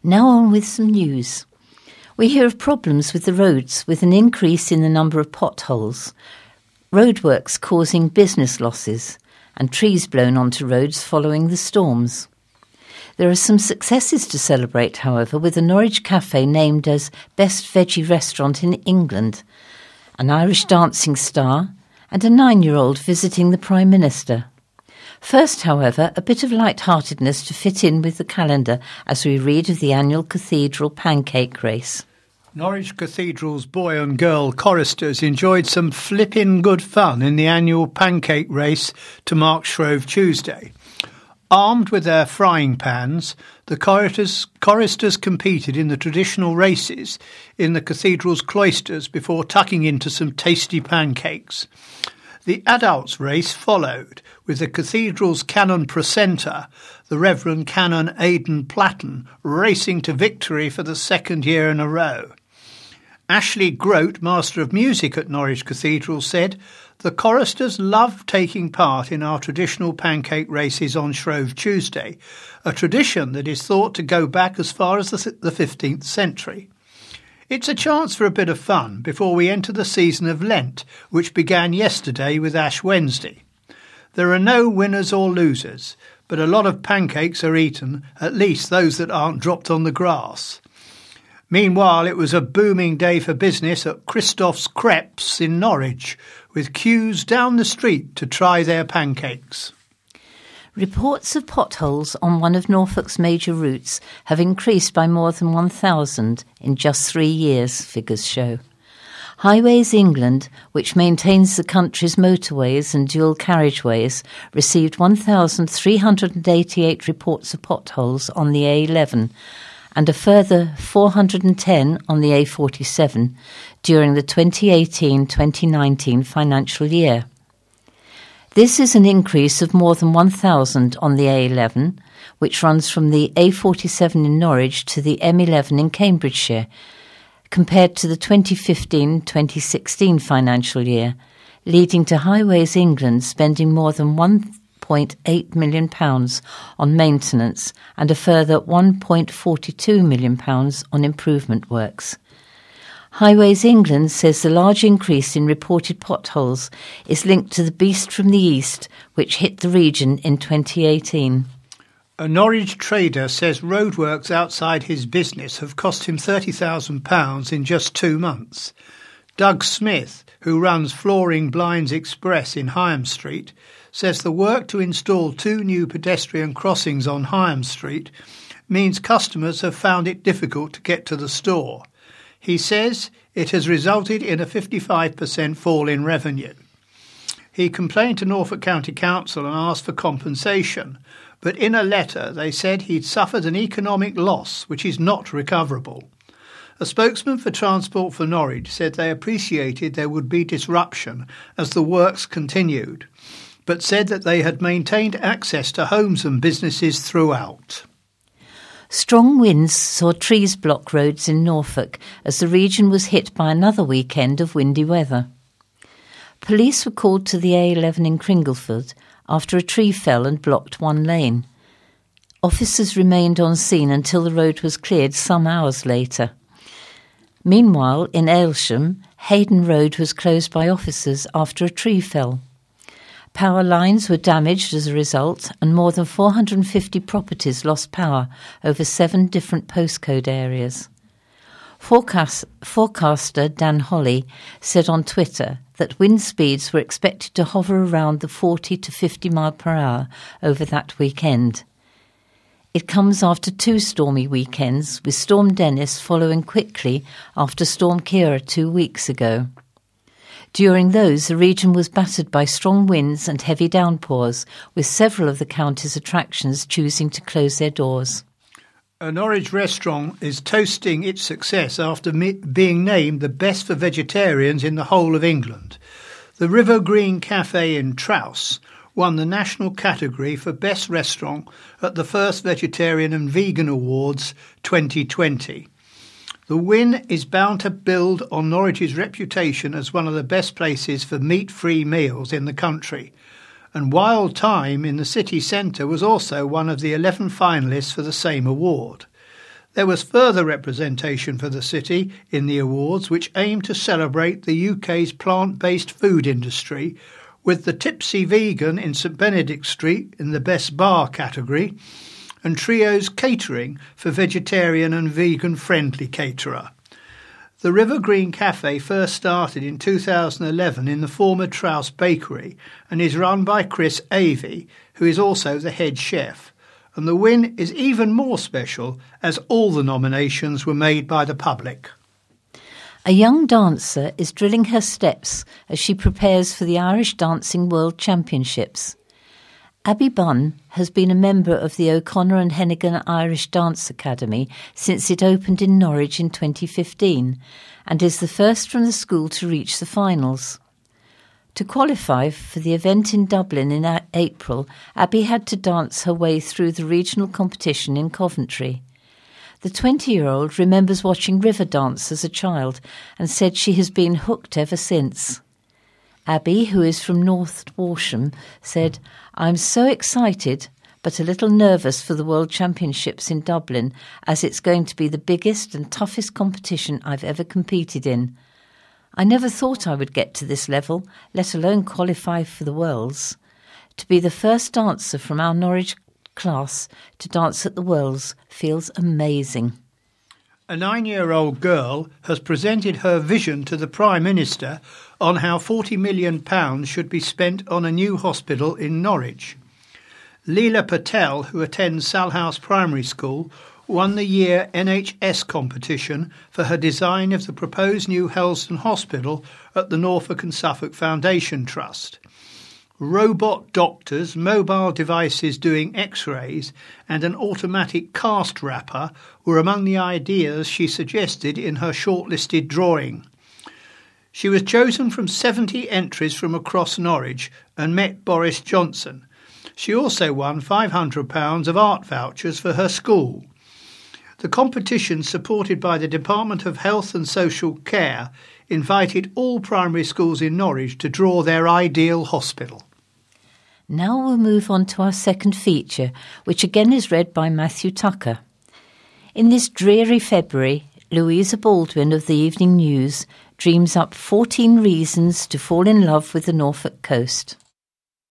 Now on with some news. We hear of problems with the roads, with an increase in the number of potholes, roadworks causing business losses, and trees blown onto roads following the storms. There are some successes to celebrate, however, with a Norwich cafe named as Best Veggie Restaurant in England, an Irish dancing star, and a 9-year-old visiting the Prime Minister. First, however, a bit of light-heartedness to fit in with the calendar as we read of the annual Cathedral Pancake Race. Norwich Cathedral's boy and girl choristers enjoyed some flippin' good fun in the annual pancake race to mark Shrove Tuesday. Armed with their frying pans, the choristers competed in the traditional races in the cathedral's cloisters before tucking into some tasty pancakes. The adults' race followed, with the cathedral's canon precentor, the Reverend Canon Aidan Platten, racing to victory for the second year in a row. Ashley Grote, Master of Music at Norwich Cathedral, said, "The choristers love taking part in our traditional pancake races on Shrove Tuesday, a tradition that is thought to go back as far as the 15th century. It's a chance for a bit of fun before we enter the season of Lent, which began yesterday with Ash Wednesday. There are no winners or losers, but a lot of pancakes are eaten, at least those that aren't dropped on the grass." Meanwhile, it was a booming day for business at Christoph's Crepes in Norwich, with queues down the street to try their pancakes. Reports of potholes on one of Norfolk's major routes have increased by more than 1,000 in just 3 years, figures show. Highways England, which maintains the country's motorways and dual carriageways, received 1,388 reports of potholes on the A11 and a further 410 on the A47 during the 2018-2019 financial year. This is an increase of more than 1,000 on the A11, which runs from the A47 in Norwich to the M11 in Cambridgeshire, compared to the 2015-2016 financial year, leading to Highways England spending more than £1.8 million on maintenance and a further £1.42 million on improvement works. Highways England says the large increase in reported potholes is linked to the beast from the east, which hit the region in 2018. A Norwich trader says roadworks outside his business have cost him £30,000 in just 2 months. Doug Smith, who runs Flooring Blinds Express in Hyam Street, says the work to install 2 new pedestrian crossings on Hyam Street means customers have found it difficult to get to the store. He says it has resulted in a 55% fall in revenue. He complained to Norfolk County Council and asked for compensation, but in a letter they said he'd suffered an economic loss which is not recoverable. A spokesman for Transport for Norwich said they appreciated there would be disruption as the works continued, but said that they had maintained access to homes and businesses throughout. Strong winds saw trees block roads in Norfolk as the region was hit by another weekend of windy weather. Police were called to the A11 in Cringleford after a tree fell and blocked one lane. Officers remained on scene until the road was cleared some hours later. Meanwhile, in Aylsham, Hayden Road was closed by officers after a tree fell. Power lines were damaged as a result, and more than 450 properties lost power over 7 different postcode areas. Forecaster Dan Holly said on Twitter that wind speeds were expected to hover around the 40 to 50 mile per hour over that weekend. It comes after 2 stormy weekends, with Storm Dennis following quickly after Storm Ciara 2 weeks ago. During those, the region was battered by strong winds and heavy downpours, with several of the county's attractions choosing to close their doors. A Norwich restaurant is toasting its success after being named the best for vegetarians in the whole of England. The River Green Cafe in Trouse won the national category for Best Restaurant at the first Vegetarian and Vegan Awards 2020. The win is bound to build on Norwich's reputation as one of the best places for meat-free meals in the country, and Wild Thyme in the city centre was also one of the 11 finalists for the same award. There was further representation for the city in the awards, which aimed to celebrate the UK's plant-based food industry, with the Tipsy Vegan in St Benedict Street in the Best Bar category, and Trio's Catering for vegetarian and vegan-friendly caterer. The River Green Cafe first started in 2011 in the former Trouse Bakery and is run by Chris Avey, who is also the head chef. And the win is even more special as all the nominations were made by the public. A young dancer is drilling her steps as she prepares for the Irish Dancing World Championships. Abby Bunn has been a member of the O'Connor and Hennigan Irish Dance Academy since it opened in Norwich in 2015 and is the first from the school to reach the finals. To qualify for the event in Dublin in April, Abby had to dance her way through the regional competition in Coventry. The 20-year-old remembers watching River dance as a child and said she has been hooked ever since. Abby, who is from North Walsham, said, "I'm so excited but a little nervous for the World Championships in Dublin as it's going to be the biggest and toughest competition I've ever competed in. I never thought I would get to this level, let alone qualify for the Worlds. To be the first dancer from our Norwich class to dance at the Worlds feels amazing." A 9-year-old girl has presented her vision to the Prime Minister on how £40 million should be spent on a new hospital in Norwich. Leela Patel, who attends Salhouse Primary School, won the year NHS competition for her design of the proposed new Helston Hospital at the Norfolk and Suffolk Foundation Trust. Robot doctors, mobile devices doing x-rays and an automatic cast wrapper were among the ideas she suggested in her shortlisted drawing. She was chosen from 70 entries from across Norwich and met Boris Johnson. She also won £500 of art vouchers for her school. The competition, supported by the Department of Health and Social Care, invited all primary schools in Norwich to draw their ideal hospital. Now we'll move on to our second feature, which again is read by Matthew Tucker. In this dreary February, Louisa Baldwin of the Evening News dreams up 14 reasons to fall in love with the Norfolk coast.